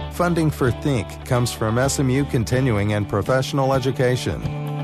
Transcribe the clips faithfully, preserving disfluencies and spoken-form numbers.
Funding for Think comes from S M U Continuing and Professional Education.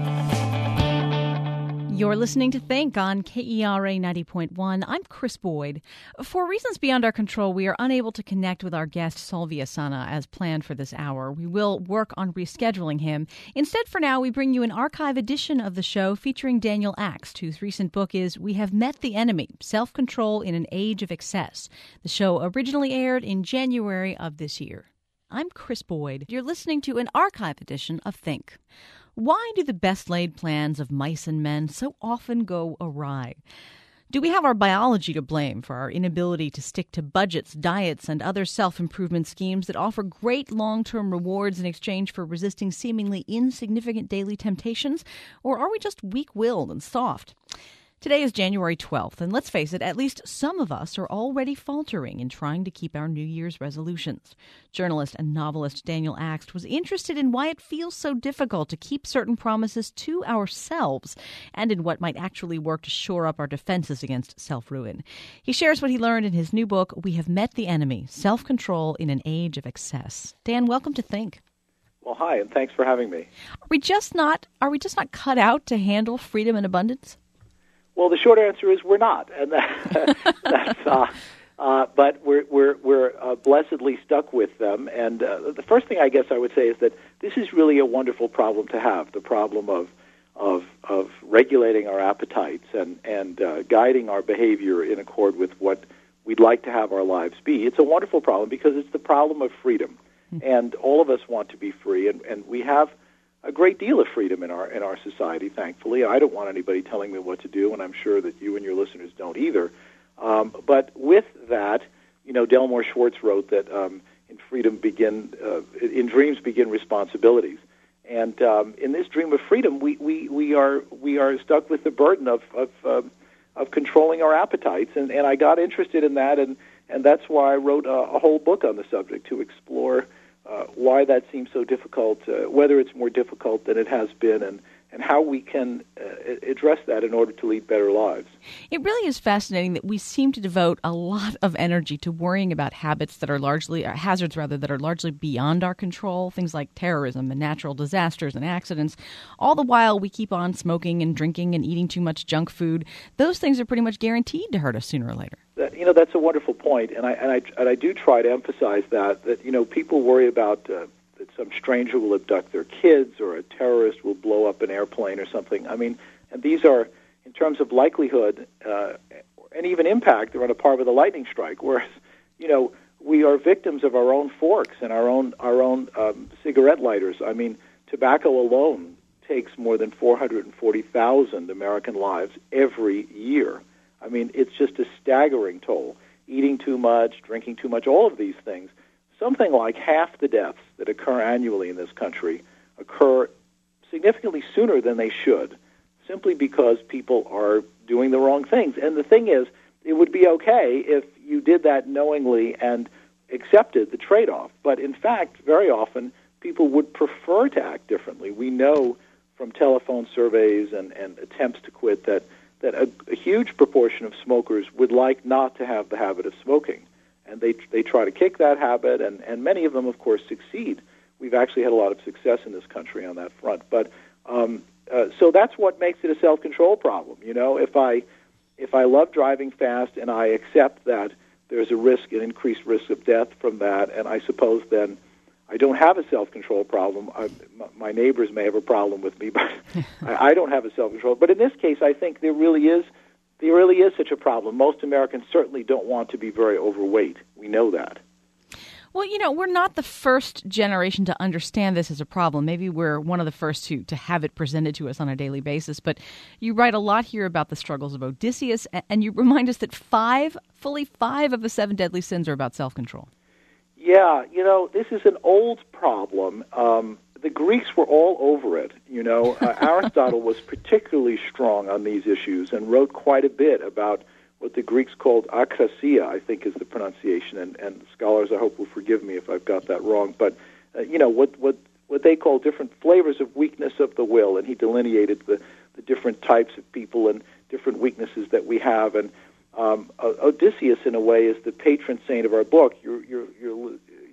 You're listening to Think on K E R A ninety point one. I'm Chris Boyd. For reasons beyond our control, we are unable to connect with our guest, Solvia Sana, as planned for this hour. We will work on rescheduling him. Instead, for now, we bring you an archive edition of the show featuring Daniel Axt, whose recent book is We Have Met the Enemy, Self-Control in an Age of Excess. The show originally aired in January of this year. I'm Chris Boyd. You're listening to an archive edition of Think. Why do the best-laid plans of mice and men so often go awry? Do we have our biology to blame for our inability to stick to budgets, diets, and other self-improvement schemes that offer great long-term rewards in exchange for resisting seemingly insignificant daily temptations? Or are we just weak-willed and soft? Today is January twelfth, and let's face it, at least some of us are already faltering in trying to keep our New Year's resolutions. Journalist and novelist Daniel Axt was interested in why it feels so difficult to keep certain promises to ourselves and in what might actually work to shore up our defenses against self-ruin. He shares what he learned in his new book, We Have Met the Enemy, Self-Control in an Age of Excess. Dan, welcome to Think. Well, hi, and thanks for having me. Are we just not, are we just not cut out to handle freedom and abundance? Well, the short answer is we're not, and that, that's. Uh, uh, but we're we're we're uh, blessedly stuck with them. And uh, the first thing I guess I would say is that this is really a wonderful problem to have: the problem of of of regulating our appetites and and uh, guiding our behavior in accord with what we'd like to have our lives be. It's a wonderful problem because it's the problem of freedom, mm-hmm. and all of us want to be free, and, and we have a great deal of freedom in our in our society, thankfully. I don't want anybody telling me what to do, and I'm sure that you and your listeners don't either. Um, but with that, you know, Delmore Schwartz wrote that um, in freedom begin, uh, in dreams begin responsibilities. And um, in this dream of freedom, we, we, we are we are stuck with the burden of of, um, of controlling our appetites. And, and I got interested in that, and, and that's why I wrote a, a whole book on the subject to explore Uh, why that seems so difficult, uh, whether it's more difficult than it has been, and, and how we can uh, address that in order to lead better lives. It really is fascinating that we seem to devote a lot of energy to worrying about habits that are largely, uh, hazards rather, that are largely beyond our control, things like terrorism and natural disasters and accidents. All the while we keep on smoking and drinking and eating too much junk food. Those things are pretty much guaranteed to hurt us sooner or later. That, you know, that's a wonderful point, and I and I and I do try to emphasize that that you know people worry about uh, that some stranger will abduct their kids or a terrorist will blow up an airplane or something. I mean, and these are in terms of likelihood uh, and even impact, they're on a par with a lightning strike. Whereas, you know, we are victims of our own forks and our own our own um, cigarette lighters. I mean, tobacco alone takes more than four hundred forty thousand American lives every year. I mean, it's just a staggering toll. Eating too much, drinking too much, all of these things. Something like half the deaths that occur annually in this country occur significantly sooner than they should, simply because people are doing the wrong things. And the thing is, it would be okay if you did that knowingly and accepted the trade-off. But in fact, very often, people would prefer to act differently. We know from telephone surveys and, and attempts to quit that that a, a huge proportion of smokers would like not to have the habit of smoking. And they they try to kick that habit, and, and many of them, of course, succeed. We've actually had a lot of success in this country on that front. But um, uh, so that's what makes it a self-control problem. You know, if I if I love driving fast and I accept that there's a risk, an increased risk of death from that, and I suppose then I don't have a self-control problem. I, my neighbors may have a problem with me, but I, I don't have a self-control. But in this case, I think there really is there really is such a problem. Most Americans certainly don't want to be very overweight. We know that. Well, you know, we're not the first generation to understand this as a problem. Maybe we're one of the first to, to have it presented to us on a daily basis. But you write a lot here about the struggles of Odysseus, and you remind us that five, fully five of the seven deadly sins are about self-control. Yeah, you know, this is an old problem. Um, the Greeks were all over it. You know, uh, Aristotle was particularly strong on these issues and wrote quite a bit about what the Greeks called akrasia, I think is the pronunciation, and, and scholars, I hope, will forgive me if I've got that wrong. But, uh, you know, what, what, what they call different flavors of weakness of the will, and he delineated the, the different types of people and different weaknesses that we have. And um, Odysseus, in a way, is the patron saint of our book. Your, your, your, your listeners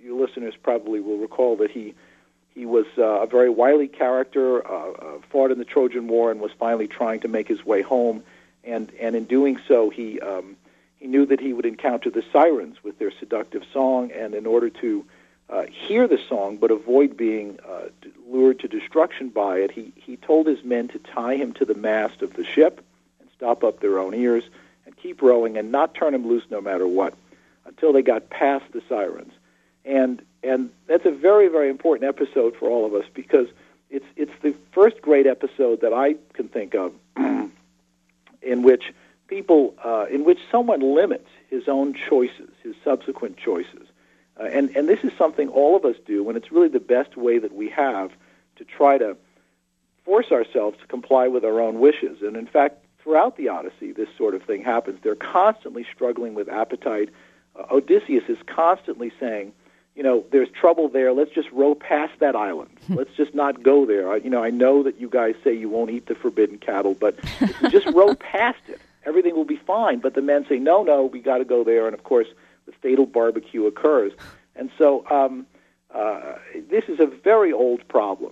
listeners probably will recall that he he was uh, a very wily character, uh, uh, fought in the Trojan War, and was finally trying to make his way home. And and in doing so, he um, he knew that he would encounter the sirens with their seductive song, and in order to uh, hear the song but avoid being uh, lured to destruction by it, he, he told his men to tie him to the mast of the ship and stop up their own ears and keep rowing and not turn him loose no matter what until they got past the sirens. And and that's a very, very important episode for all of us because it's it's the first great episode that I can think of in which people, uh, in which someone limits his own choices, his subsequent choices. Uh, and, and this is something all of us do, and it's really the best way that we have to try to force ourselves to comply with our own wishes. And in fact, throughout the Odyssey, this sort of thing happens. They're constantly struggling with appetite. Uh, Odysseus is constantly saying, you know, there's trouble there. Let's just row past that island. Let's just not go there. I, you know, I know that you guys say you won't eat the forbidden cattle, but if you just row past it, everything will be fine. But the men say, no, no, we got to go there. And, of course, the fatal barbecue occurs. And so um, uh, this is a very old problem.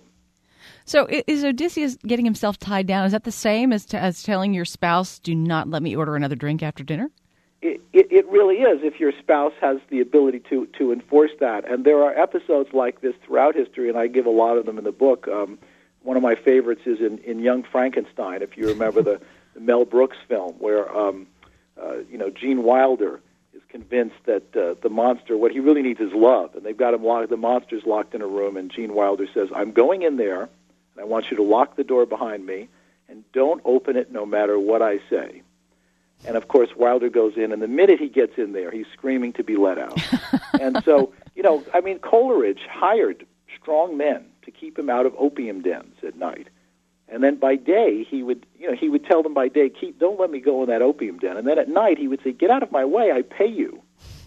So is Odysseus getting himself tied down? Is that the same as, to, as telling your spouse, do not let me order another drink after dinner? It, it, it really is if your spouse has the ability to, to enforce that. And there are episodes like this throughout history, and I give a lot of them in the book. Um, one of my favorites is in, in Young Frankenstein, if you remember the, the Mel Brooks film, where um, uh, you know Gene Wilder is convinced that uh, the monster, what he really needs is love. And they've got him locked, the monster's locked in a room, and Gene Wilder says, I'm going in there, and I want you to lock the door behind me, and don't open it no matter what I say. And, of course, Wilder goes in, and the minute he gets in there, he's screaming to be let out. And so, you know, I mean, Coleridge hired strong men to keep him out of opium dens at night. And then by day, he would, you know, he would tell them by day, keep, don't let me go in that opium den. And then at night, he would say, get out of my way, I pay you.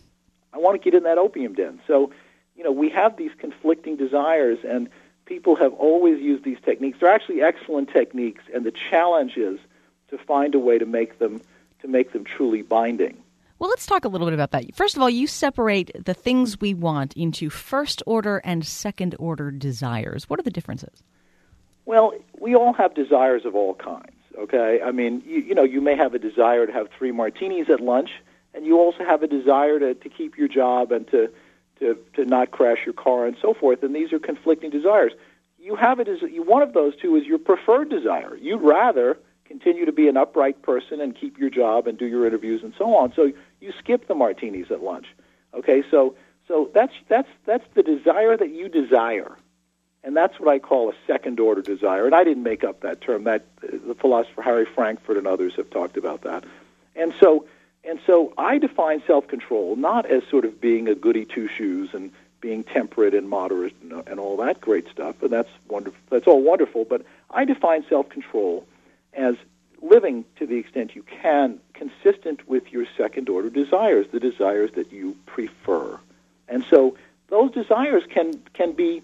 I want to get in that opium den. So, you know, we have these conflicting desires, and people have always used these techniques. They're actually excellent techniques, and the challenge is to find a way to make them to make them truly binding. Well, let's talk a little bit about that. First of all, you separate the things we want into first-order and second-order desires. What are the differences? Well, we all have desires of all kinds, okay? I mean, you, you know, you may have a desire to have three martinis at lunch, and you also have a desire to, to keep your job and to, to, to not crash your car and so forth, and these are conflicting desires. You have a des- one of those two is your preferred desire. You'd rather continue to be an upright person and keep your job and do your interviews and so on. So you skip the martinis at lunch. Okay, so so that's that's that's the desire that you desire, and that's what I call a second-order desire. And I didn't make up that term. That the philosopher Harry Frankfurt and others have talked about that. And so and so I define self-control not as sort of being a goody two-shoes and being temperate and moderate and, and all that great stuff. And that's wonderful. That's all wonderful. But I define self-control as living to the extent you can, consistent with your second-order desires, the desires that you prefer. And so those desires can can be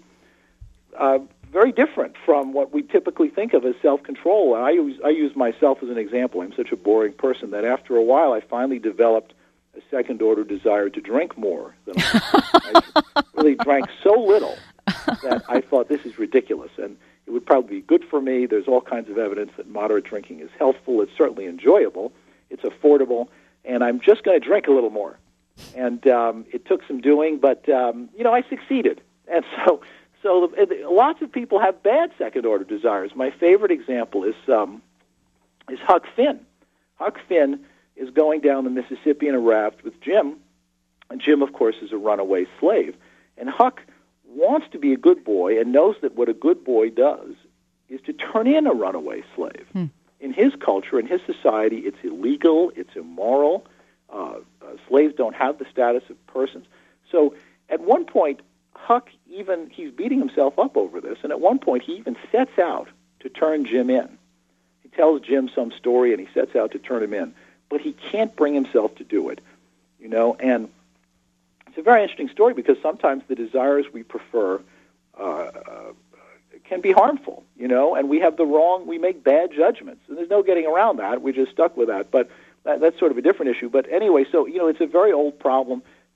uh, very different from what we typically think of as self-control. I use, I use myself as an example. I'm such a boring person that after a while I finally developed a second-order desire to drink more than I, I really drank so little that I thought this is ridiculous. And it would probably be good for me. There's all kinds of evidence that moderate drinking is healthful. It's certainly enjoyable. It's affordable. And I'm just going to drink a little more. And um, it took some doing, but, um, you know, I succeeded. And so so the, lots of people have bad second-order desires. My favorite example is um, is Huck Finn. Huck Finn is going down the Mississippi in a raft with Jim. And Jim, of course, is a runaway slave. And Huck wants to be a good boy and knows that what a good boy does is to turn in a runaway slave. Hmm. In his culture, in his society, it's illegal, it's immoral. Uh, uh, slaves don't have the status of persons. So at one point, Huck even, he's beating himself up over this, and at one point he even sets out to turn Jim in. He tells Jim some story, and he sets out to turn him in. But he can't bring himself to do it, you know, and it's a very interesting story because sometimes the desires we prefer uh, uh, can be harmful, you know, and we have the wrong, we make bad judgments. And there's no getting around that. We're just stuck with that. But that, that's sort of a different issue. But anyway, so, you know, it's a very old problem.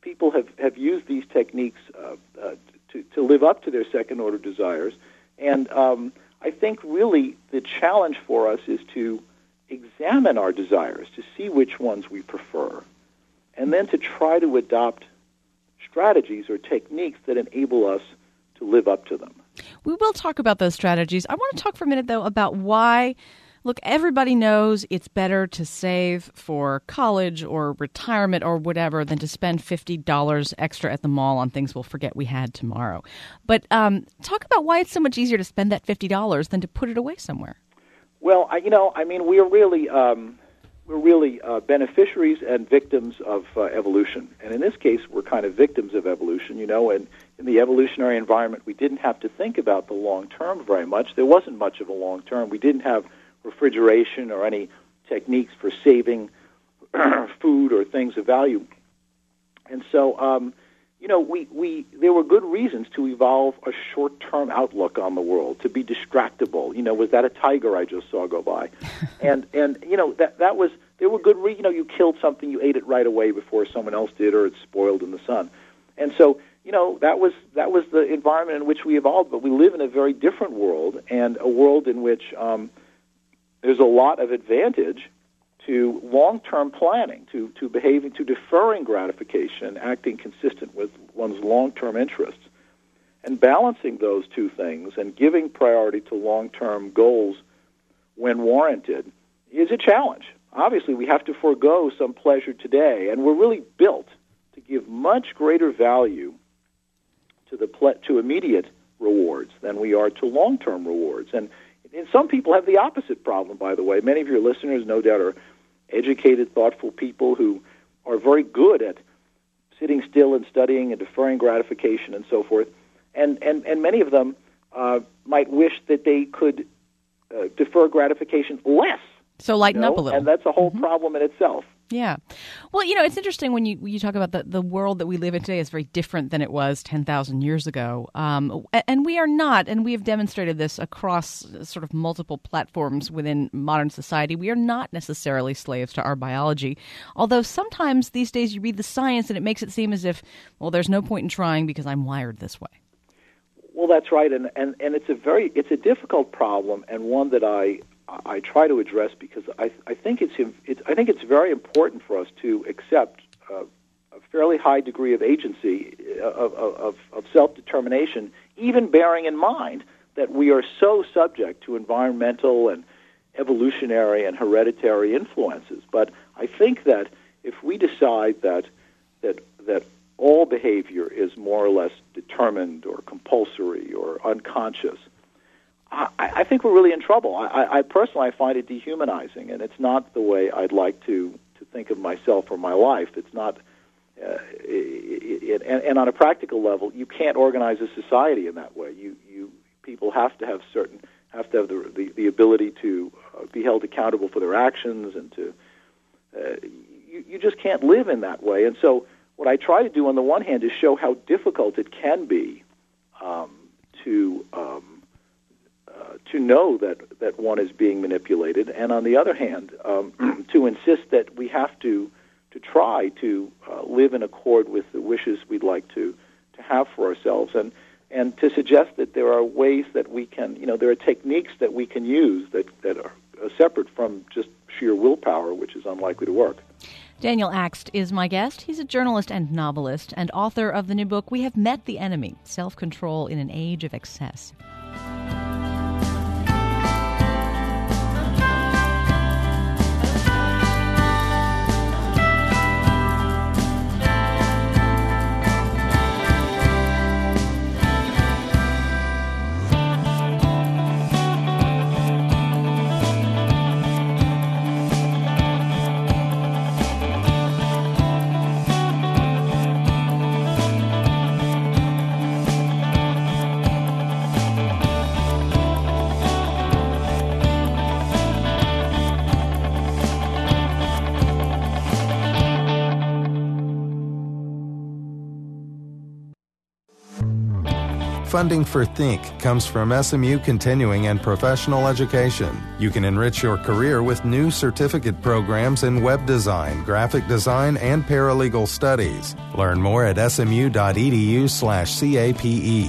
people have, have used these techniques uh, uh, to, to live up to their second-order desires. And um, I think really the challenge for us is to examine our desires, to see which ones we prefer, and then to try to adopt strategies or techniques that enable us to live up to them. We will talk about those strategies. I want to talk for a minute, though, about why, look, everybody knows it's better to save for college or retirement or whatever than to spend fifty dollars extra at the mall on things we'll forget we had tomorrow. But um, talk about why it's so much easier to spend that fifty dollars than to put it away somewhere. Well, I, you know, I mean, we're really um, we're really uh, beneficiaries and victims of uh, evolution. And in this case, we're kind of victims of evolution, you know, and in the evolutionary environment, we didn't have to think about the long term very much. There wasn't much of a long term. We didn't have refrigeration or any techniques for saving food or things of value. And so, um, you know, we, we there were good reasons to evolve a short-term outlook on the world, to be distractible. You know, was that a tiger I just saw go by? and, and you know, that that was, there were good reasons. You know, you killed something, you ate it right away before someone else did, or it's spoiled in the sun. And so, you know, that was that was the environment in which we evolved. But we live in a very different world, and a world in which um, there's a lot of advantage to long-term planning, to, to behaving, to deferring gratification, acting consistent with one's long-term interests, and balancing those two things and giving priority to long-term goals when warranted is a challenge. Obviously, we have to forego some pleasure today, and we're really built to give much greater value to the ple- to immediate rewards than we are to long-term rewards. And, and some people have the opposite problem, by the way. Many of your listeners, no doubt, are educated, thoughtful people who are very good at sitting still and studying and deferring gratification and so forth. And, and, and many of them uh, might wish that they could uh, defer gratification less. So lighten you know? up a little. And that's a whole mm-hmm. problem in itself. Yeah. Well, you know, it's interesting when you when you talk about the, the world that we live in today is very different than it was ten thousand years ago. Um, and we are not, and we have demonstrated this across sort of multiple platforms within modern society, we are not necessarily slaves to our biology. Although sometimes these days you read the science and it makes it seem as if, well, there's no point in trying because I'm wired this way. Well, that's right. And, and, and it's a very, it's a difficult problem, and one that I I try to address because I, I think it's, it's I think it's very important for us to accept uh, a fairly high degree of agency, of, of, of self-determination, even bearing in mind that we are so subject to environmental and evolutionary and hereditary influences. But I think that if we decide that that that all behavior is more or less determined or compulsory or unconscious, I, I think we're really in trouble. I, I personally I find it dehumanizing, and it's not the way I'd like to, to think of myself or my life. It's not, uh, it, it, and, and on a practical level, you can't organize a society in that way. You, you people have to have certain, have to have the the, the ability to uh, be held accountable for their actions, and to, uh, you, you just can't live in that way. And so, what I try to do on the one hand is show how difficult it can be um, to. Um, Uh, to know that, that one is being manipulated, and on the other hand, um, to insist that we have to to try to uh, live in accord with the wishes we'd like to, to have for ourselves, and and to suggest that there are ways that we can, you know, there are techniques that we can use that, that are uh, separate from just sheer willpower, which is unlikely to work. Daniel Axt is my guest. He's a journalist and novelist and author of the new book, We Have Met the Enemy, Self-Control in an Age of Excess. Funding for Think comes from S M U Continuing and Professional Education. You can enrich your career with new certificate programs in web design, graphic design, and paralegal studies. Learn more at smu.edu slash CAPE.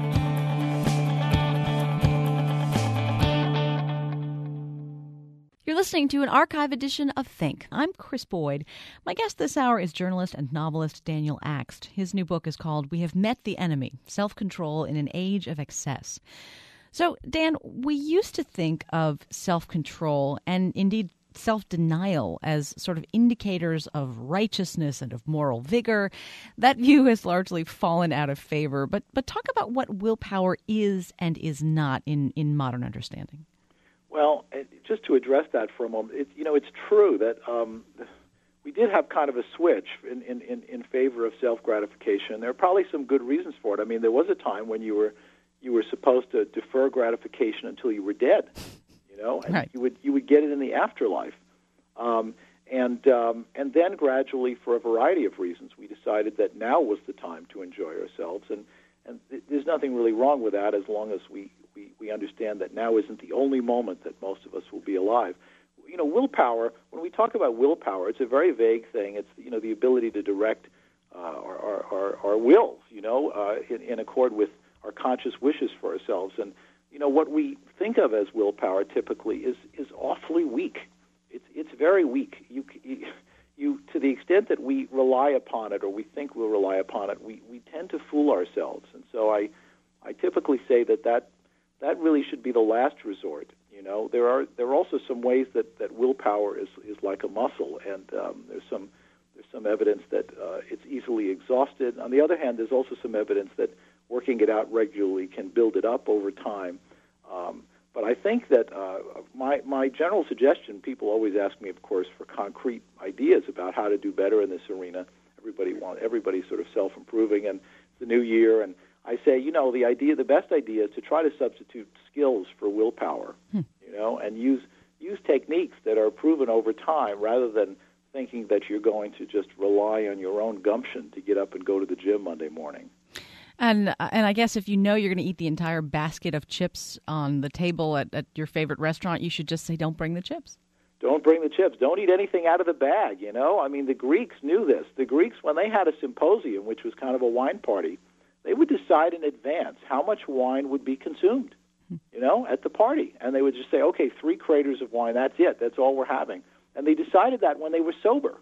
You're listening to an archive edition of Think. I'm Chris Boyd. My guest this hour is journalist and novelist Daniel Axt. His new book is called We Have Met the Enemy, Self-Control in an Age of Excess. So, Dan, we used to think of self-control and indeed self-denial as sort of indicators of righteousness and of moral vigor. That view has largely fallen out of favor. But but talk about what willpower is and is not in, in modern understanding. Well, just to address that for a moment, it, you know, it's true that um, we did have kind of a switch in, in, in, in favor of self-gratification. There are probably some good reasons for it. I mean, there was a time when you were you were supposed to defer gratification until you were dead, you know, and right. you would you would get it in the afterlife. Um, and um, and then gradually, for a variety of reasons, we decided that now was the time to enjoy ourselves. And, and th- there's nothing really wrong with that as long as we We, we understand that now isn't the only moment that most of us will be alive. You know, willpower, when we talk about willpower, it's a very vague thing. It's, you know, the ability to direct uh, our, our, our, our wills, you know, uh, in, in accord with our conscious wishes for ourselves. And, you know, what we think of as willpower typically is, is awfully weak. It's, it's very weak. You, you, you, to the extent that we rely upon it or we think we'll rely upon it, we, we tend to fool ourselves. And so I, I typically say that that That really should be the last resort. You know, there are there are also some ways that, that willpower is, is like a muscle, and um, there's some there's some evidence that uh, it's easily exhausted. On the other hand, there's also some evidence that working it out regularly can build it up over time. Um, but I think that uh, my my general suggestion, people always ask me, of course, for concrete ideas about how to do better in this arena. Everybody want everybody's sort of self-improving, and it's the new year, and I say, you know, the idea, the best idea is to try to substitute skills for willpower, hmm. you know, and use use techniques that are proven over time rather than thinking that you're going to just rely on your own gumption to get up and go to the gym Monday morning. And and I guess if you know you're going to eat the entire basket of chips on the table at, at your favorite restaurant, you should just say, don't bring the chips. Don't bring the chips. Don't eat anything out of the bag, you know. I mean, the Greeks knew this. The Greeks, when they had a symposium, which was kind of a wine party, they would decide in advance how much wine would be consumed, you know, at the party. And they would just say, okay, three craters of wine, that's it. That's all we're having. And they decided that when they were sober,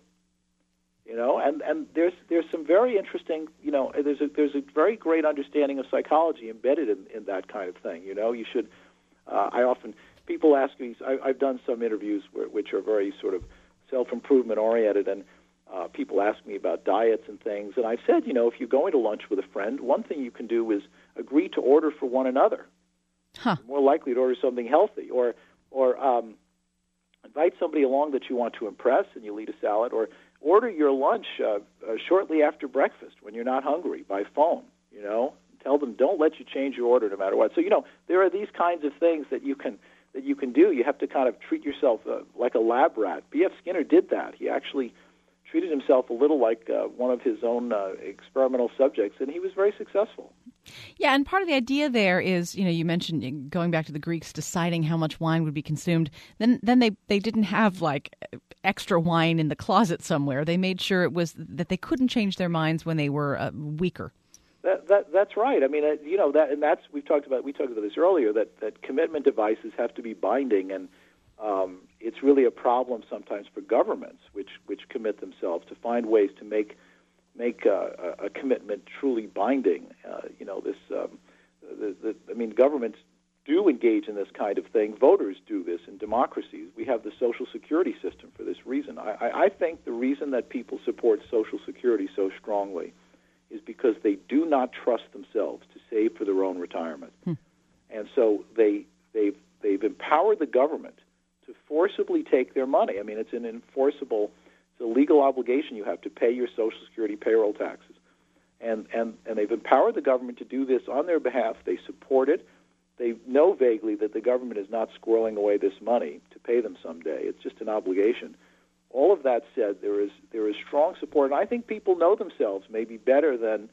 you know. And, and there's there's some very interesting, you know, there's a, there's a very great understanding of psychology embedded in, in that kind of thing, you know. You should, uh, I often, people ask me, I, I've done some interviews where, which are very sort of self-improvement oriented, and Uh, people ask me about diets and things, and I've said, you know, if you're going to lunch with a friend, one thing you can do is agree to order for one another. Huh. You're more likely to order something healthy, or or um, invite somebody along that you want to impress, and you'll eat a salad, or order your lunch uh, uh, shortly after breakfast when you're not hungry by phone. You know, tell them don't let you change your order no matter what. So you know, there are these kinds of things that you can that you can do. You have to kind of treat yourself uh, like a lab rat. B F Skinner did that. He actually treated himself a little like uh, one of his own uh, experimental subjects, and he was very successful. Yeah, and part of the idea there is, you know, you mentioned going back to the Greeks deciding how much wine would be consumed. Then then they, they didn't have, like, extra wine in the closet somewhere. They made sure it was that they couldn't change their minds when they were uh, weaker. That, that that's right. I mean, uh, you know, that and that's we've talked about we talked about this earlier, that, that commitment devices have to be binding, and Um, it's really a problem sometimes for governments, which which commit themselves to find ways to make make uh, a commitment truly binding. Uh, you know, this. Um, the, the, I mean, governments do engage in this kind of thing. Voters do this in democracies. We have the Social Security system for this reason. I, I, I think the reason that people support Social Security so strongly is because they do not trust themselves to save for their own retirement, hmm. and so they they've they've empowered the government to forcibly take their money. I mean, it's an enforceable, it's a legal obligation. You have to pay your Social Security payroll taxes. And, and, and they've empowered the government to do this on their behalf. They support it. They know vaguely that the government is not squirreling away this money to pay them someday. It's just an obligation. All of that said, there is there is strong support. And I think people know themselves maybe better than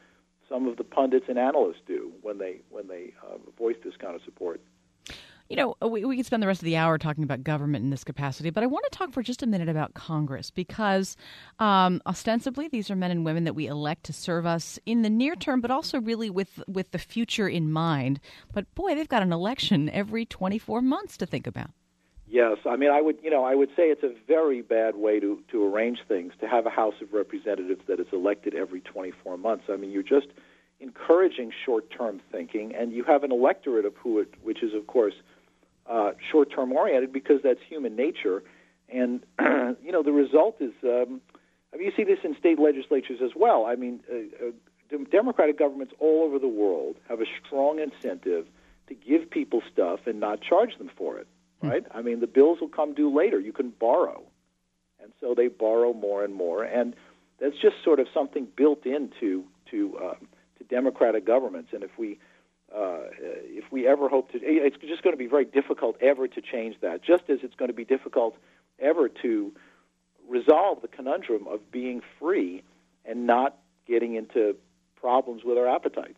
some of the pundits and analysts do when they when they uh, voice this kind of support. You know, we, we could spend the rest of the hour talking about government in this capacity, but I want to talk for just a minute about Congress because um, ostensibly these are men and women that we elect to serve us in the near term, but also really with, with the future in mind. But boy, they've got an election every twenty-four months to think about. Yes, I mean, I would, you know, I would say it's a very bad way to, to arrange things to have a House of Representatives that is elected every twenty-four months. I mean, you're just encouraging short-term thinking, and you have an electorate of who it, which is, of course, uh, short-term oriented because that's human nature. And you know, the result is, um, I mean, you see this in state legislatures as well. I mean, uh, uh, Democratic governments all over the world have a strong incentive to give people stuff and not charge them for it. Right? I mean, the bills will come due later. You can borrow. And so they borrow more and more. And that's just sort of something built into to um, to democratic governments. And if we uh, if we ever hope to, it's just going to be very difficult ever to change that, just as it's going to be difficult ever to resolve the conundrum of being free and not getting into problems with our appetites.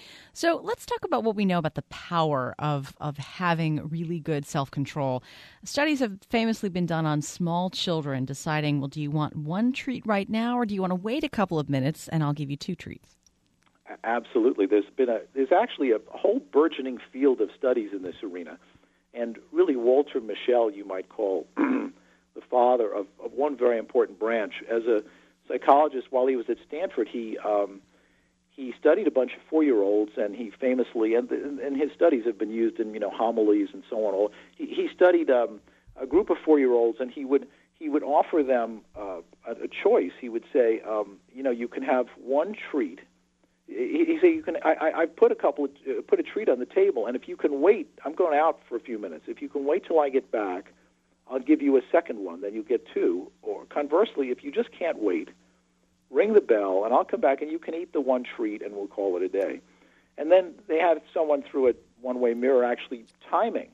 So let's talk about what we know about the power of, of having really good self-control. Studies have famously been done on small children deciding, well, do you want one treat right now or do you want to wait a couple of minutes and I'll give you two treats? Absolutely. There's been a there's actually a whole burgeoning field of studies in this arena. And really Walter Mischel, you might call the father of, of one very important branch. As a psychologist, while he was at Stanford, he... Um, He studied a bunch of four-year-olds, and he famously, and, and his studies have been used in, you know, homilies and so on. He, he studied um, a group of four-year-olds, and he would he would offer them uh, a, a choice. He would say, um, you know, you can have one treat. He, he said, you can. I, I put a couple, of, uh, put a treat on the table, and if you can wait, I'm going out for a few minutes. If you can wait till I get back, I'll give you a second one. Then you get two. Or conversely, if you just can't wait, ring the bell, and I'll come back, and you can eat the one treat, and we'll call it a day. And then they had someone through a one-way mirror actually timing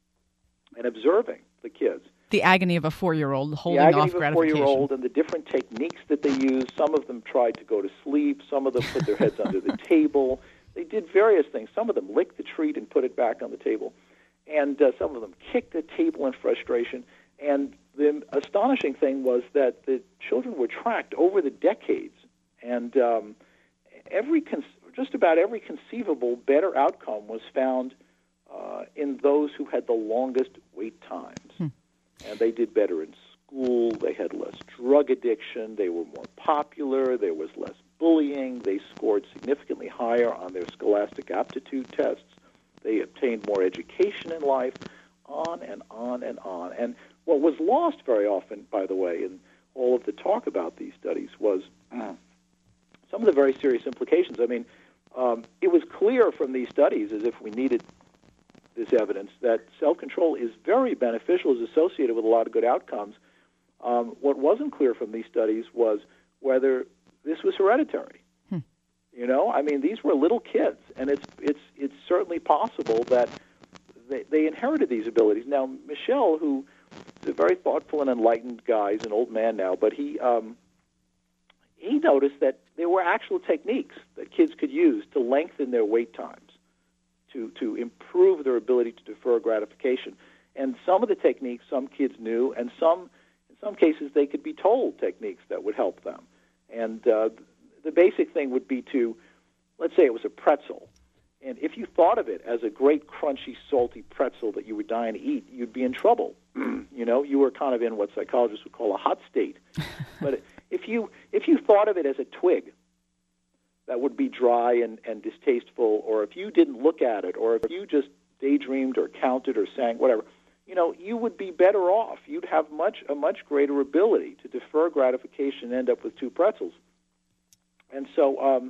and observing the kids. The agony of a four-year-old holding off gratification. The agony of a four-year-old and the different techniques that they used. Some of them tried to go to sleep. Some of them put their heads under the table. They did various things. Some of them licked the treat and put it back on the table. And uh, some of them kicked the table in frustration. And the astonishing thing was that the children were tracked over the decades, and um, every con- just about every conceivable better outcome was found uh, in those who had the longest wait times. Hmm. And they did better in school, they had less drug addiction, they were more popular, there was less bullying, they scored significantly higher on their scholastic aptitude tests, they obtained more education in life, on and on and on. And what was lost very often, by the way, in all of the talk about these studies was uh, some of the very serious implications. I mean, um, it was clear from these studies, as if we needed this evidence, that self-control is very beneficial, is associated with a lot of good outcomes. Um, what wasn't clear from these studies was whether this was hereditary. Hmm. You know, I mean, these were little kids, and it's it's it's certainly possible that they, they inherited these abilities. Now, Mischel, who is a very thoughtful and enlightened guy, he's an old man now, but he um, he noticed that there were actual techniques that kids could use to lengthen their wait times, to to improve their ability to defer gratification. And some of the techniques some kids knew, and some in some cases they could be told techniques that would help them. And uh, the basic thing would be to, let's say it was a pretzel, and if you thought of it as a great crunchy, salty pretzel that you were dying to eat, you'd be in trouble. You know, you were kind of in what psychologists would call a hot state. But if you if you thought of it as a twig that would be dry and, and distasteful, or if you didn't look at it, or if you just daydreamed or counted or sang, whatever, you know, you would be better off. You'd have much a much greater ability to defer gratification and end up with two pretzels. And so um,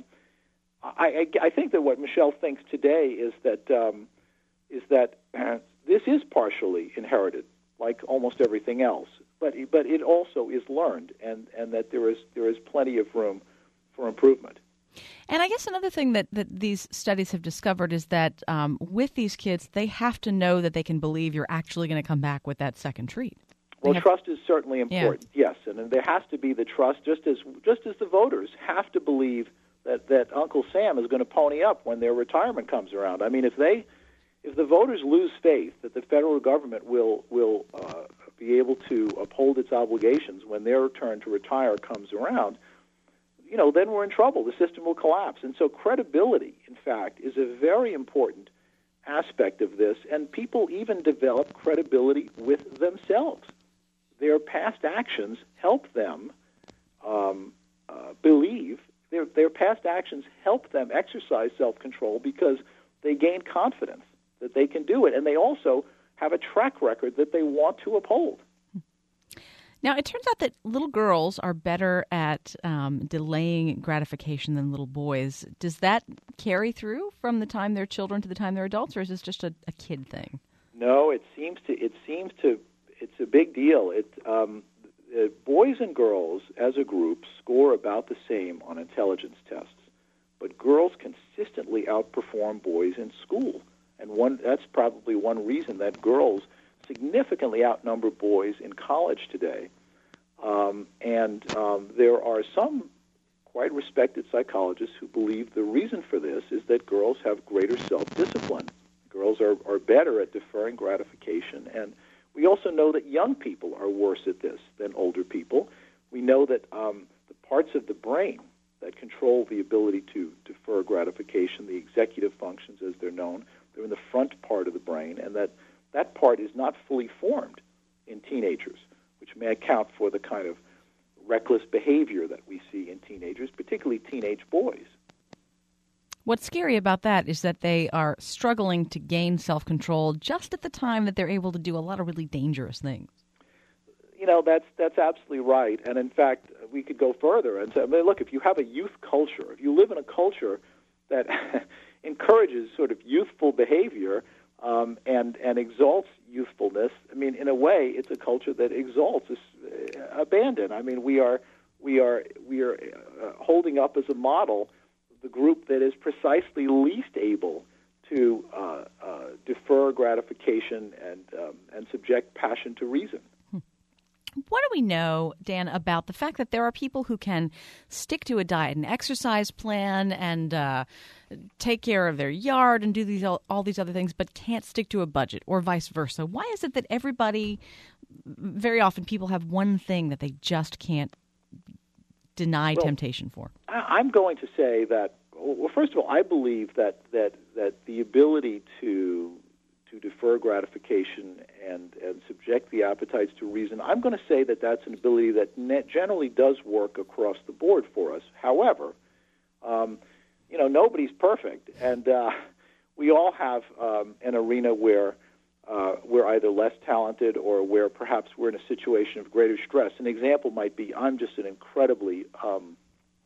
I, I, I think that what Mischel thinks today is that um, is that uh, this is partially inherited, like almost everything else, but but it also is learned, and, and that there is there is plenty of room for improvement. And I guess another thing that, that these studies have discovered is that um, with these kids, they have to know that they can believe you're actually going to come back with that second treat. They well, have... trust is certainly important, yeah. Yes, and, and there has to be the trust, just as just as the voters have to believe that, that Uncle Sam is going to pony up when their retirement comes around. I mean, if they, if the voters lose faith that the federal government will will uh, be able to uphold its obligations when their turn to retire comes around, you know, then we're in trouble. The system will collapse. And so credibility, in fact, is a very important aspect of this, and people even develop credibility with themselves. Their past actions help them um, uh, believe, their, their past actions help them exercise self-control because they gain confidence that they can do it, and they also have a track record that they want to uphold. Now, it turns out that little girls are better at um, delaying gratification than little boys. Does that carry through from the time they're children to the time they're adults, or is this just a, a kid thing? No, it seems to. It seems to. It's a big deal. It um, uh, boys and girls, as a group, score about the same on intelligence tests, but girls consistently outperform boys in school, and one that's probably one reason that girls significantly outnumber boys in college today. Um, and um, there are some quite respected psychologists who believe the reason for this is that girls have greater self-discipline. Girls are, are better at deferring gratification. And we also know that young people are worse at this than older people. We know that um, the parts of the brain that control the ability to defer gratification, the executive functions as they're known, they're in the front part of the brain, and that that part is not fully formed in teenagers, which may account for the kind of reckless behavior that we see in teenagers, particularly teenage boys. What's scary about that is that they are struggling to gain self-control just at the time that they're able to do a lot of really dangerous things. You know, that's that's absolutely right. And in fact, we could go further and say, I mean, look, if you have a youth culture, if you live in a culture that encourages sort of youthful behavior, Um, and, and exalts youthfulness. I mean, in a way, it's a culture that exalts this, uh, abandon. I mean, we are we are we are uh, holding up as a model the group that is precisely least able to uh, uh, defer gratification and um, and subject passion to reason. What do we know, Dan, about the fact that there are people who can stick to a diet and exercise plan and uh, take care of their yard and do these all, all these other things, but can't stick to a budget, or vice versa? Why is it that everybody, very often people have one thing that they just can't deny well, temptation for? I'm going to say that, well, first of all, I believe that that, that the ability to to defer gratification and, and subject the appetites to reason, I'm going to say that that's an ability that net generally does work across the board for us. However, um, you know, nobody's perfect, and uh, we all have um, an arena where uh, we're either less talented or where perhaps we're in a situation of greater stress. An example might be I'm just an incredibly um,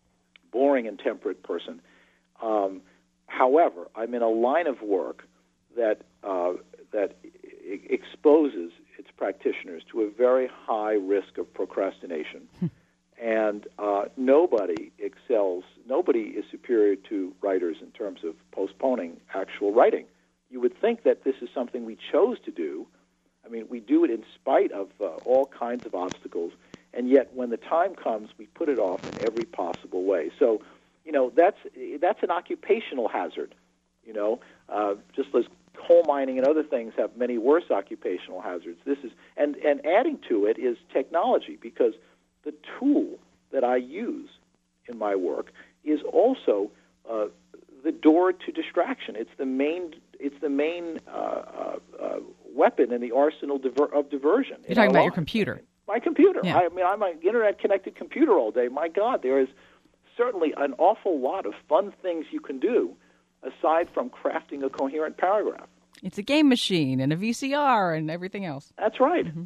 boring and temperate person. Um, however, I'm in a line of work that uh, that I- exposes its practitioners to a very high risk of procrastination. And uh, nobody excels, nobody is superior to writers in terms of postponing actual writing. You would think that this is something we chose to do. I mean, we do it in spite of uh, all kinds of obstacles, and yet when the time comes, we put it off in every possible way. So, you know, that's that's an occupational hazard, you know, uh, just as coal mining and other things have many worse occupational hazards. This is and, and adding to it is technology, because the tool that I use in my work is also uh, the door to distraction. It's the main it's the main uh, uh, uh, weapon in the arsenal diver- of diversion. You're talking about your computer. My computer. Yeah. I mean, I'm an internet-connected computer all day. My God, there is certainly an awful lot of fun things you can do aside from crafting a coherent paragraph. It's a game machine and a V C R and everything else. That's right. Mm-hmm.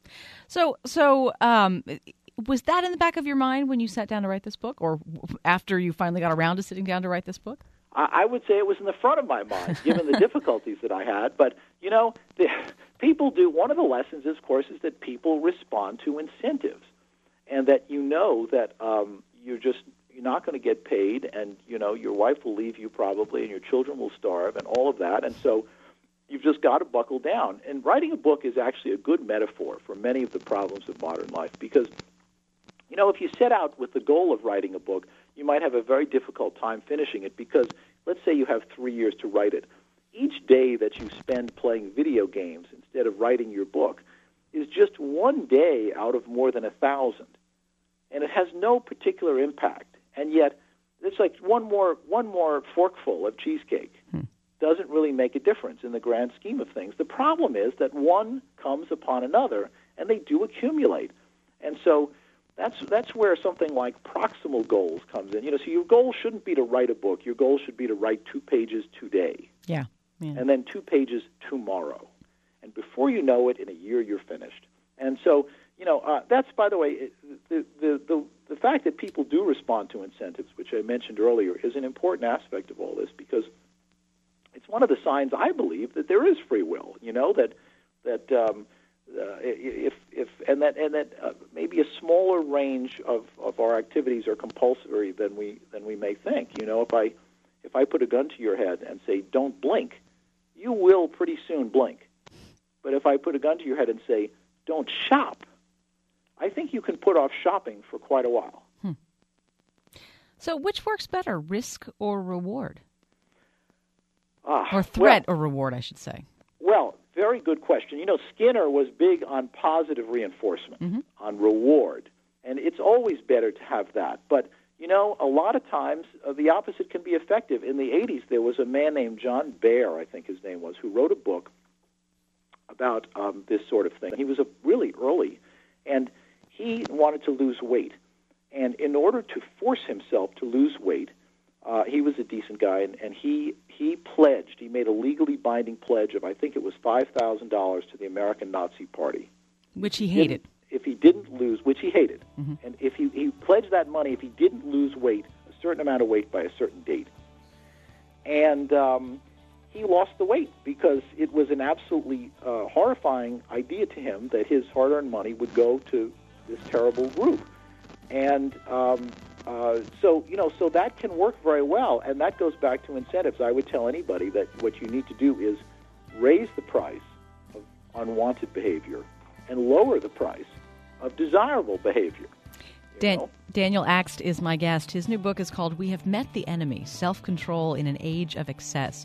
So, so um, was that in the back of your mind when you sat down to write this book, or after you finally got around to sitting down to write this book? I, I would say it was in the front of my mind, given the difficulties that I had. But, you know, the, people do, one of the lessons, of course, is that people respond to incentives, and that you know that um, you're just you're not going to get paid, and, you know, your wife will leave you probably, and your children will starve, and all of that. And so you've just got to buckle down. And writing a book is actually a good metaphor for many of the problems of modern life, because, you know, if you set out with the goal of writing a book, you might have a very difficult time finishing it because let's say you have three years to write it. Each day that you spend playing video games instead of writing your book is just one day out of more than a thousand. And it has no particular impact. And yet, it's like one more one more forkful of cheesecake. Hmm. Doesn't really make a difference in the grand scheme of things. The problem is that one comes upon another, and they do accumulate. And so that's that's where something like proximal goals comes in. You know, so your goal shouldn't be to write a book. Your goal should be to write two pages today. Yeah. yeah. And then two pages tomorrow. And before you know it, in a year, you're finished. And so, you know, uh, that's, by the way, the, the, the, the fact that people do respond to incentives, which I mentioned earlier, is an important aspect of all this because it's one of the signs, I believe, that there is free will, you know, that that um, uh, if if and that and that uh, maybe a smaller range of, of our activities are compulsory than we than we may think. You know, if I if I put a gun to your head and say, don't blink, you will pretty soon blink. But if I put a gun to your head and say, don't shop, I think you can put off shopping for quite a while. Hmm. So which works better, risk or reward? Ah, or threat well, or reward, I should say. Well, very good question. You know, Skinner was big on positive reinforcement, mm-hmm. on reward. And it's always better to have that. But, you know, a lot of times uh, the opposite can be effective. In the eighties, there was a man named John Baer, I think his name was, who wrote a book about um, this sort of thing. He was a really early, and he wanted to lose weight. And in order to force himself to lose weight, uh, he was a decent guy, and, and he he pledged, he made a legally binding pledge of, I think it was five thousand dollars to the American Nazi Party. Which he hated. If he didn't lose, which he hated, mm-hmm. and if he, he pledged that money if he didn't lose weight, a certain amount of weight by a certain date. And um, he lost the weight because it was an absolutely uh, horrifying idea to him that his hard-earned money would go to this terrible group. And um, uh, so, you know, so that can work very well, and that goes back to incentives. I would tell anybody that what you need to do is raise the price of unwanted behavior and lower the price of desirable behavior. Dan- Daniel Axt is my guest. His new book is called We Have Met the Enemy, Self-Control in an Age of Excess.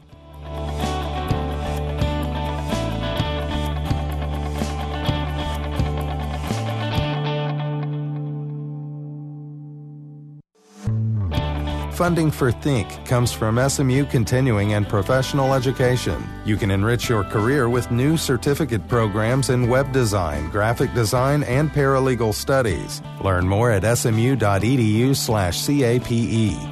Funding for Think comes from S M U Continuing and Professional Education. You can enrich your career with new certificate programs in web design, graphic design, and paralegal studies. Learn more at smu.edu slash CAPE.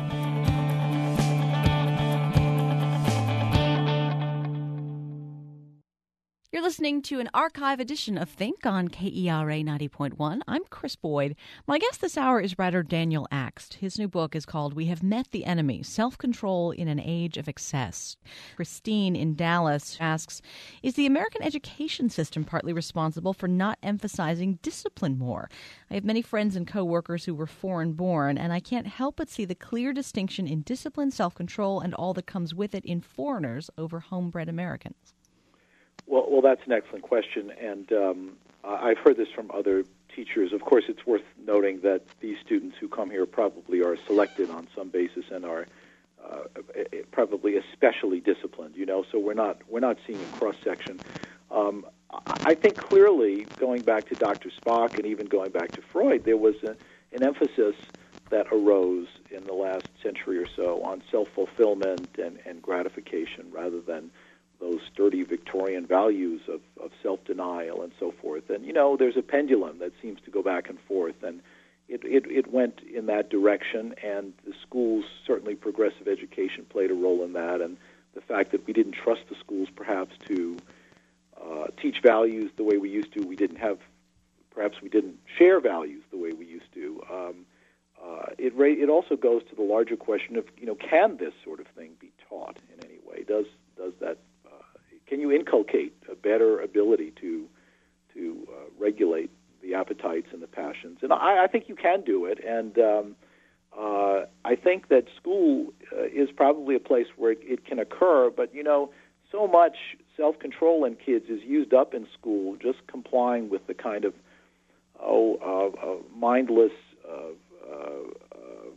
You're listening to an archive edition of Think on K E R A ninety point one. I'm Chris Boyd. My guest this hour is writer Daniel Axt. His new book is called We Have Met the Enemy, Self-Control in an Age of Excess. Christine in Dallas asks, is the American education system partly responsible for not emphasizing discipline more? I have many friends and coworkers who were foreign-born, and I can't help but see the clear distinction in discipline, self-control, and all that comes with it in foreigners over homebred Americans. Well, well, that's an excellent question, and um, I've heard this from other teachers. Of course, it's worth noting that these students who come here probably are selected on some basis and are uh, probably especially disciplined. You know, so we're not we're not seeing a cross section. Um, I think clearly, going back to Doctor Spock and even going back to Freud, there was a, an emphasis that arose in the last century or so on self-fulfillment and, and gratification rather than those sturdy Victorian values of, of self-denial and so forth. And, you know, there's a pendulum that seems to go back and forth, and it, it, it went in that direction, and the schools, certainly progressive education, played a role in that, and the fact that we didn't trust the schools perhaps to uh, teach values the way we used to. We didn't have, perhaps we didn't share values the way we used to. Um, uh, it, it also goes to the larger question of, you know, can this sort of thing be taught in any way? Does does that Can you inculcate a better ability to to uh, regulate the appetites and the passions? And I, I think you can do it. And um, uh, I think that school uh, is probably a place where it, it can occur. But, you know, so much self-control in kids is used up in school, just complying with the kind of oh uh, uh, mindless, uh, uh,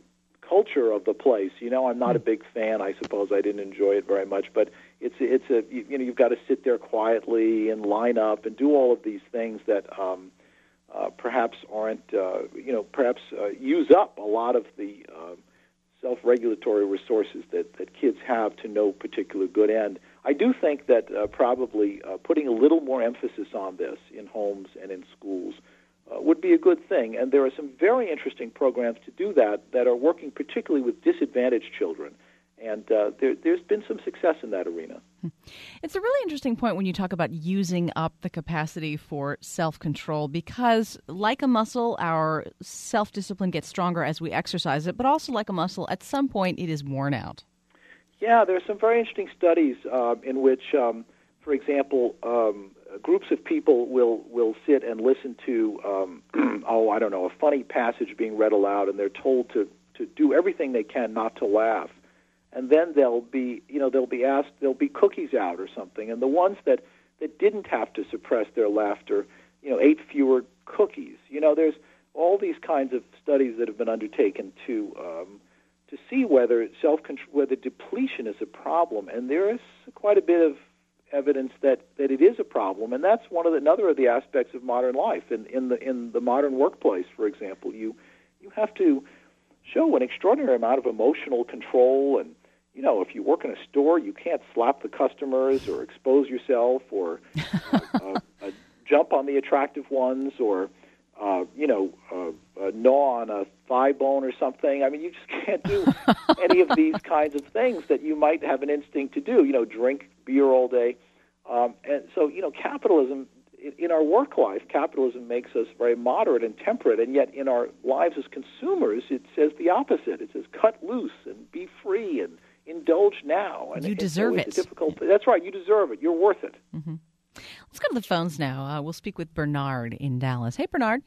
culture of the place. You know, I'm not a big fan. I suppose I didn't enjoy it very much, but it's it's a you, you know you've got to sit there quietly and line up and do all of these things that um, uh, perhaps aren't uh, you know perhaps uh, use up a lot of the uh, self-regulatory resources that, that kids have to no particular good end. I do think that uh, probably uh, putting a little more emphasis on this in homes and in schools uh, would be a good thing. And there are some very interesting programs to do that that are working particularly with disadvantaged children. And uh, there, there's been some success in that arena. It's a really interesting point when you talk about using up the capacity for self-control because, like a muscle, our self-discipline gets stronger as we exercise it, but also like a muscle, at some point it is worn out. Yeah, there are some very interesting studies uh, in which, um, for example, um, groups of people will, will sit and listen to, um, oh, I don't know, a funny passage being read aloud, and they're told to, to do everything they can not to laugh. And then they'll be, you know, they'll be asked, there'll be cookies out or something. And the ones that, that didn't have to suppress their laughter, you know, ate fewer cookies. You know, there's all these kinds of studies that have been undertaken to um, to see whether self-control, whether depletion is a problem. And there is quite a bit of evidence that, that it is a problem. And that's one of the, another of the aspects of modern life. In, in the in the modern workplace, for example, you you have to show an extraordinary amount of emotional control. And, you know, if you work in a store, you can't slap the customers or expose yourself or uh, uh, uh, jump on the attractive ones or, uh, you know, uh, uh, gnaw on a thigh bone or something. I mean, you just can't do any of these kinds of things that you might have an instinct to do, you know, drink beer all day. Um, and so, you know, capitalism, in our work life, capitalism makes us very moderate and temperate, and yet in our lives as consumers, it says the opposite. It says cut loose and be free and indulge now. And you it, deserve it. it. Difficult, that's right. You deserve it. You're worth it. Mm-hmm. Let's go to the phones now. Uh, we'll speak with Bernard in Dallas. Hey, Bernard.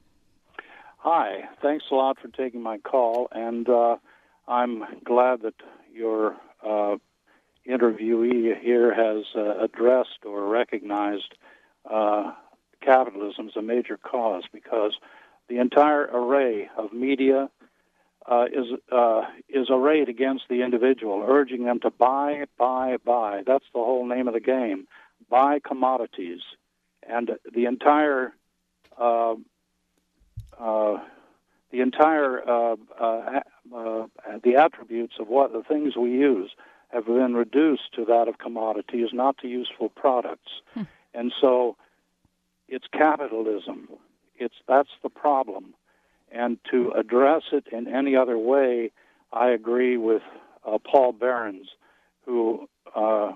Hi. Thanks a lot for taking my call, and uh, I'm glad that your uh, interviewee here has uh, addressed or recognized uh, capitalism as a major cause, because the entire array of media uh, is uh, is arrayed against the individual, urging them to buy, buy, buy. That's the whole name of the game. Buy commodities, and the entire uh, uh, the entire uh, uh, uh, the attributes of what the things we use have been reduced to that of commodities, not to useful products. Hmm. And so it's capitalism. It's that's the problem. And to address it in any other way, I agree with uh, Paul Behrens, who uh,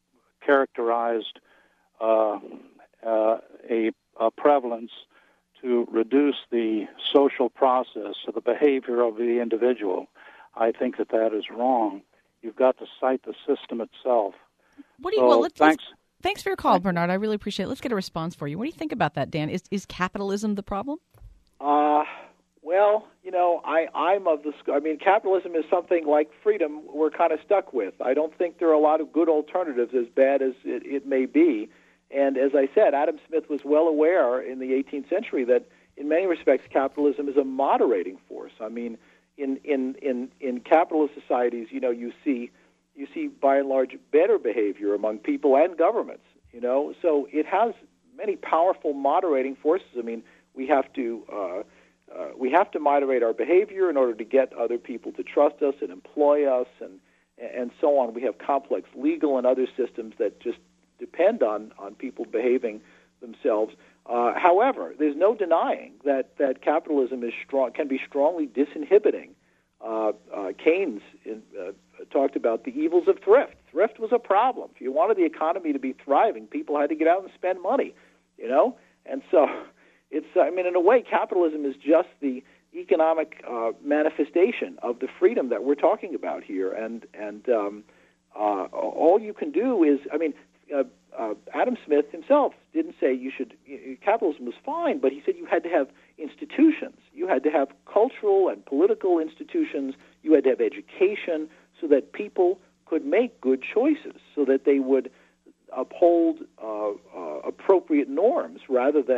characterized uh, uh, a, a prevalence to reduce the social process of the behavior of the individual. I think that that is wrong. You've got to cite the system itself. What do you? So, well, let's, thanks. Let's, thanks for your call, Bernard. I really appreciate it. Let's get a response for you. What do you think about that, Dan? Is is capitalism the problem? Uh, well, you know, I, I'm of the. I mean, capitalism is something like freedom we're kind of stuck with. I don't think there are a lot of good alternatives, as bad as it, it may be. And as I said, Adam Smith was well aware in the eighteenth century that in many respects capitalism is a moderating force. I mean, in in, in, in capitalist societies, you know, you see you see by and large better behavior among people and governments, you know. So it has many powerful moderating forces. I mean, we have to uh, uh, we have to moderate our behavior in order to get other people to trust us and employ us and and so on. We have complex legal and other systems that just depend on, on people behaving themselves. Uh, however, there's no denying that, that capitalism is strong, can be strongly disinhibiting. Uh, uh, Keynes in, uh, talked about the evils of thrift. Thrift was a problem. If you wanted the economy to be thriving, people had to get out and spend money, you know? And so it's, I mean, in a way, capitalism is just the economic uh, manifestation of the freedom that we're talking about here. And, and um, uh, all you can do is, I mean, Uh, uh, Adam Smith himself didn't say you should, you, capitalism was fine, but he said you had to have institutions. You had to have cultural and political institutions. You had to have education so that people could make good choices, so that they would uphold uh, uh, appropriate norms rather than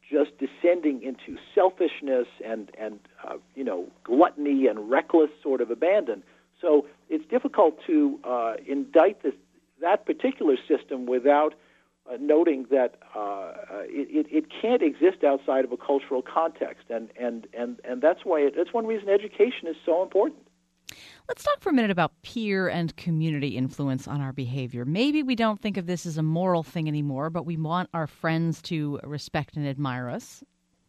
just descending into selfishness and, and uh, you know, gluttony and reckless sort of abandon. So it's difficult to uh, indict this, that particular system without uh, noting that uh, it, it can't exist outside of a cultural context. And, and, and, and that's why it, that's one reason education is so important. Let's talk for a minute about peer and community influence on our behavior. Maybe we don't think of this as a moral thing anymore, but we want our friends to respect and admire us.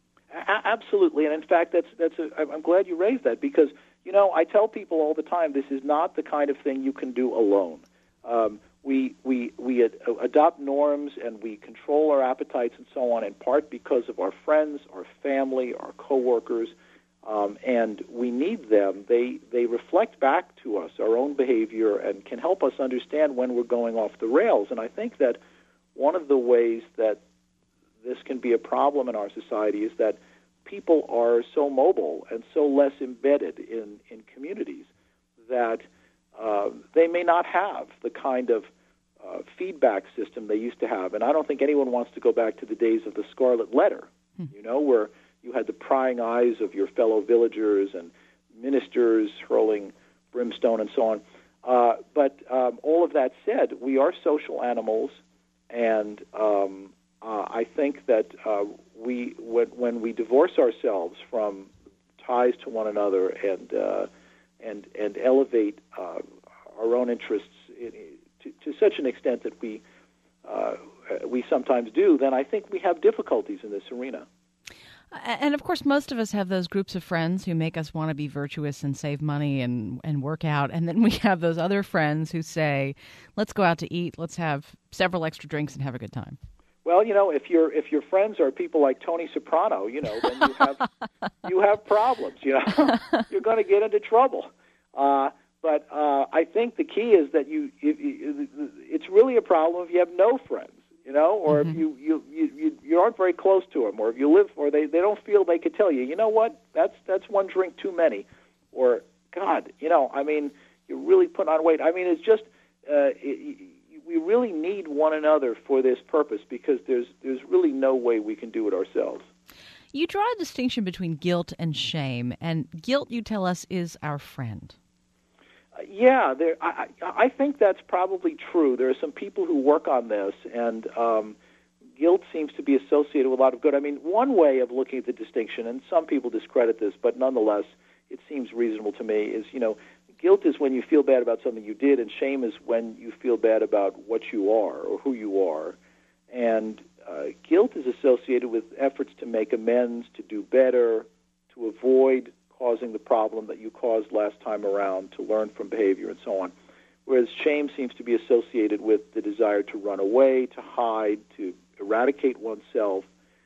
A- absolutely, and in fact, that's that's. A, I'm glad you raised that because you know I tell people all the time this is not the kind of thing you can do alone. Um, we we we ad- adopt norms and we control our appetites and so on in part because of our friends, our family, our coworkers. Um, and we need them. They they reflect back to us our own behavior and can help us understand when we're going off the rails. And I think that one of the ways that this can be a problem in our society is that people are so mobile and so less embedded in, in communities that uh, they may not have the kind of uh, feedback system they used to have. And I don't think anyone wants to go back to the days of the Scarlet Letter, hmm. you know, where you had the prying eyes of your fellow villagers and ministers hurling brimstone and so on. Uh, but um, all of that said, we are social animals, and um, uh, I think that uh, we, when, when we divorce ourselves from ties to one another and uh, and and elevate uh, our own interests in, to, to such an extent that we uh, we sometimes do, then I think we have difficulties in this arena. And, of course, most of us have those groups of friends who make us want to be virtuous and save money and, and work out. And then we have those other friends who say, let's go out to eat, let's have several extra drinks and have a good time. Well, you know, if your if your friends are people like Tony Soprano, you know, then you have you have problems. You know, you're going to get into trouble. Uh, but uh, I think the key is that you, you, you it's really a problem if you have no friends. You know, or mm-hmm. if you, you, you, you aren't very close to them, or if you live, or they, they don't feel they could tell you, you know what, that's that's one drink too many, or God, you know, I mean, you're really putting on weight. I mean, it's just uh, it, we really need one another for this purpose because there's there's really no way we can do it ourselves. You draw a distinction between guilt and shame, and guilt, you tell us, is our friend. Yeah, there. I, I think that's probably true. There are some people who work on this, and um, guilt seems to be associated with a lot of good. I mean, one way of looking at the distinction, and some people discredit this, but nonetheless, it seems reasonable to me, is, you know, guilt is when you feel bad about something you did, and shame is when you feel bad about what you are or who you are. And uh, guilt is associated with efforts to make amends, to do better, to avoid causing the problem that you caused last time around, to learn from behavior and so on. Whereas shame seems to be associated with the desire to run away, to hide, to eradicate oneself.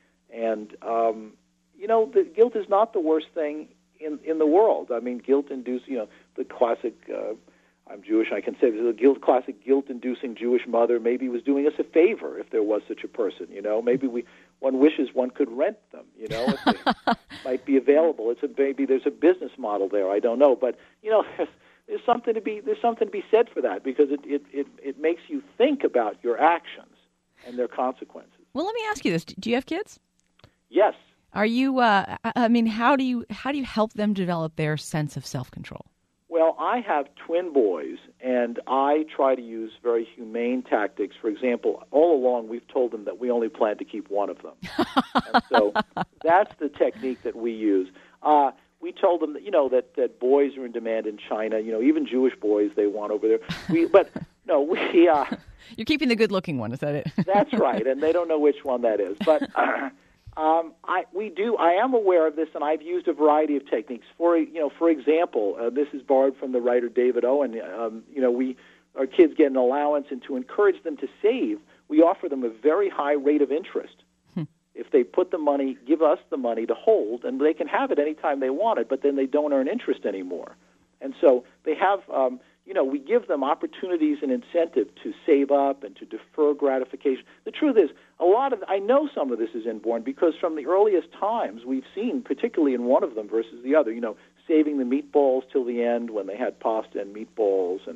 And, um, you know, the guilt is not the worst thing in, in the world. I mean, guilt-induced, you know, the classic, uh, I'm Jewish, I can say this, the guilt, classic guilt-inducing Jewish mother maybe was doing us a favor if there was such a person, you know. Maybe we... One wishes one could rent them, you know, if they might be available. It's a maybe there's a business model there. I don't know, but you know, there's, there's something to be there's something to be said for that because it, it, it, it makes you think about your actions and their consequences. Well, let me ask you this: do you have kids? Yes. Are you? Uh, I mean, how do you how do you help them develop their sense of self-control? Well, I have twin boys, and I try to use very humane tactics. For example, all along we've told them that we only plan to keep one of them. And so that's the technique that we use. Uh, we told them that, you know, that, that boys are in demand in China. You know, even Jewish boys they want over there. We, but, no, we... Uh, You're keeping the good-looking one, is that it? That's right, and they don't know which one that is. But... Uh, Um, I we do. I am aware of this, and I've used a variety of techniques. For you know, for example, uh, this is borrowed from the writer David Owen. Um, you know, we our kids get an allowance, and to encourage them to save, we offer them a very high rate of interest. Hmm. If they put the money, give us the money to hold, and they can have it anytime they want it, but then they don't earn interest anymore. And so they have. Um, You know, we give them opportunities and incentive to save up and to defer gratification. The truth is, a lot of, I know some of this is inborn because from the earliest times we've seen, particularly in one of them versus the other, you know, saving the meatballs till the end when they had pasta and meatballs, and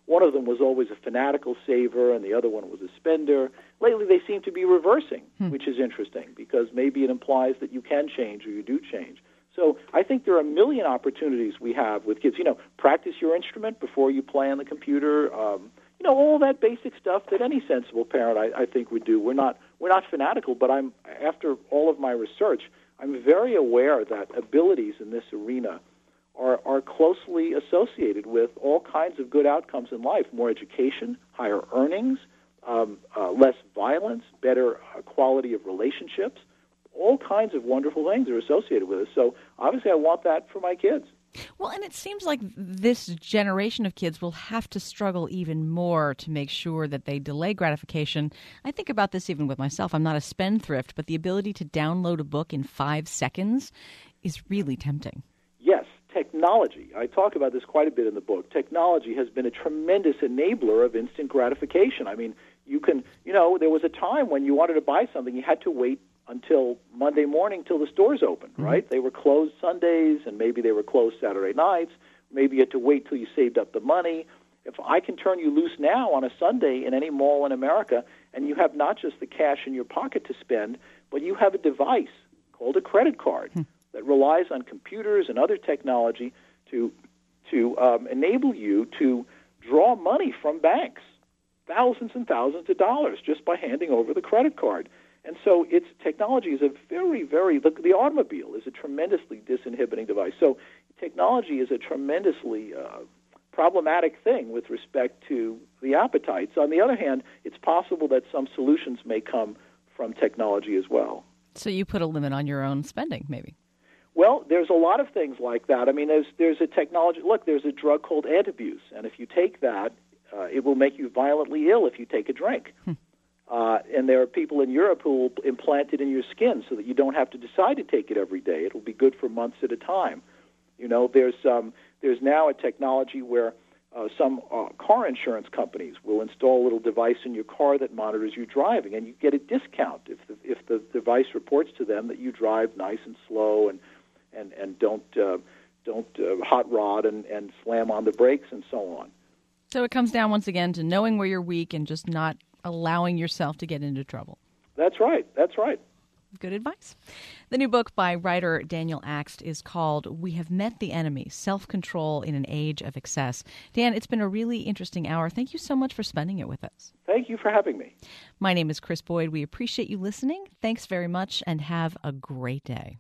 one of them was always a fanatical saver and the other one was a spender. Lately, they seem to be reversing, hmm. which is interesting because maybe it implies that you can change or you do change. So I think there are a million opportunities we have with kids. You know, practice your instrument before you play on the computer. Um, you know, all that basic stuff that any sensible parent, I, I think, would do. We're not we're not fanatical, but I'm after all of my research, I'm very aware that abilities in this arena are are closely associated with all kinds of good outcomes in life: more education, higher earnings, um, uh, less violence, better uh, quality of relationships. All kinds of wonderful things are associated with it. So obviously I want that for my kids. Well, and it seems like this generation of kids will have to struggle even more to make sure that they delay gratification. I think about this even with myself. I'm not a spendthrift, but the ability to download a book in five seconds is really tempting. Yes, technology. I talk about this quite a bit in the book. Technology has been a tremendous enabler of instant gratification. I mean, you can, you know, there was a time when you wanted to buy something, you had to wait until Monday morning till the stores open, mm-hmm. right? They were closed Sundays, and maybe they were closed Saturday nights. Maybe you had to wait till you saved up the money. If I can turn you loose now on a Sunday in any mall in America, and you have not just the cash in your pocket to spend, but you have a device called a credit card hmm. that relies on computers and other technology to to um, enable you to draw money from banks, thousands and thousands of dollars, just by handing over the credit card. And so its technology is a very, very, the, the automobile is a tremendously disinhibiting device. So technology is a tremendously uh, problematic thing with respect to the appetites. On the other hand, it's possible that some solutions may come from technology as well. So you put a limit on your own spending, maybe? Well, there's a lot of things like that. I mean, there's, there's a technology, look, there's a drug called Antabuse, and if you take that, uh, it will make you violently ill if you take a drink. Hmm. Uh, and there are people in Europe who will implant it in your skin so that you don't have to decide to take it every day. It will be good for months at a time. You know, there's um, there's now a technology where uh, some uh, car insurance companies will install a little device in your car that monitors you driving, and you get a discount if the if the device reports to them that you drive nice and slow and and and don't uh, don't uh, hot rod and, and slam on the brakes and so on. So it comes down once again to knowing where you're weak and just not allowing yourself to get into trouble. That's right. That's right. Good advice. The new book by writer Daniel Axt is called We Have Met the Enemy, Self-Control in an Age of Excess. Dan, it's been a really interesting hour. Thank you so much for spending it with us. Thank you for having me. My name is Chris Boyd. We appreciate you listening. Thanks very much, and have a great day.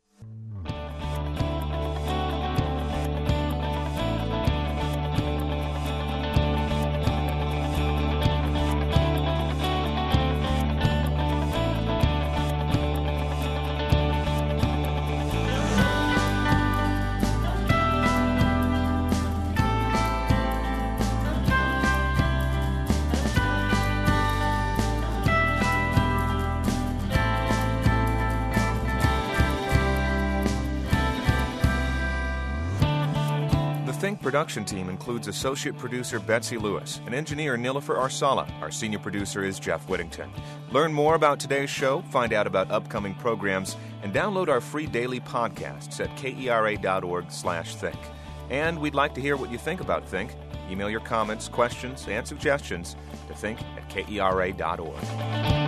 The Think production team includes associate producer Betsy Lewis and engineer Nilofer Arsala. Our senior producer is Jeff Whittington. Learn more about today's show, find out about upcoming programs, and download our free daily podcasts at kera.org slash think. And we'd like to hear what you think about Think. Email your comments, questions, and suggestions to think at kera dot org.